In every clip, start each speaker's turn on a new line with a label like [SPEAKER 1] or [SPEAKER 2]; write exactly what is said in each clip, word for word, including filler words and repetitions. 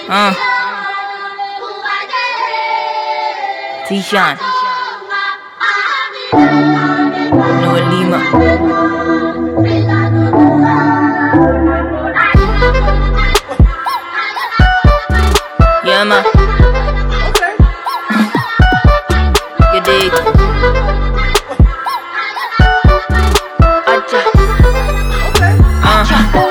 [SPEAKER 1] Uh. T-Shine. Noah Lima. Yeah, man.
[SPEAKER 2] Okay.
[SPEAKER 1] You dig? Acha.
[SPEAKER 2] Okay.
[SPEAKER 1] Uh.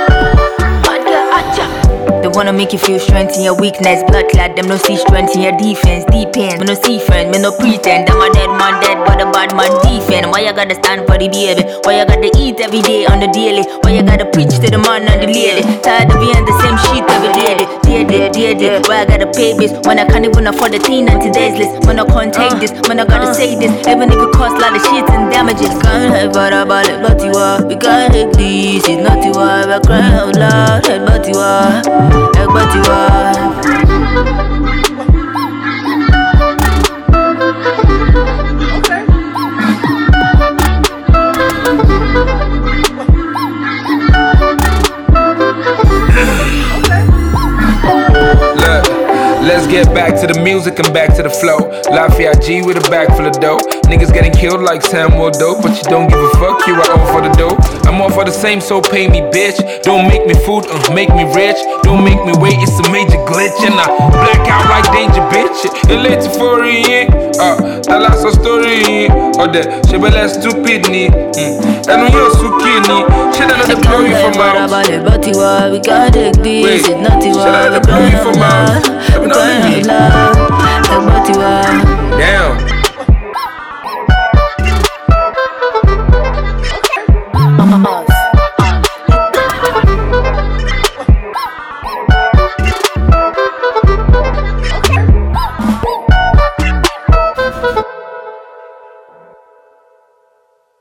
[SPEAKER 1] They wanna make you feel strength in your weakness. Blood clot, them no see strength in your defense. Deep end, me no see friends, me no pretend. I'm a dead man, dead, but a bad man defend. Why you gotta stand for the baby? Why you gotta eat every day on the daily? Why you gotta preach to the man and the lady? Tired of being the same shit every day. Dear, dear, dear, dear. Why I gotta pay this when I can't even afford the teen and today's list? Man, I can't take this, man, I gotta say this. Even if it costs a lot of shit and damages. Can't help but about it, but you are. We can't take this, it's not you are. We're crying out loud, head but you are. Head but you are.
[SPEAKER 3] Let's get back to the music and back to the flow. Lafayette G with a bag full of dough. Niggas getting killed like Samuel Doe, but you don't give a fuck, you are all for the dough. I'm all for the same, so pay me, bitch. Don't make me food, uh, make me rich. Don't make me wait, it's a major glitch. And I black out like danger, bitch. You're late for it, uh, tell us a story. Or the shebele stupid ni. And when you're so kidney, shit out of the blow you from out.
[SPEAKER 1] But you are, we can't take this, it's not you are.
[SPEAKER 3] Shit out of the blow you from out.
[SPEAKER 1] We're crying out loud, like but you are.
[SPEAKER 3] Damn.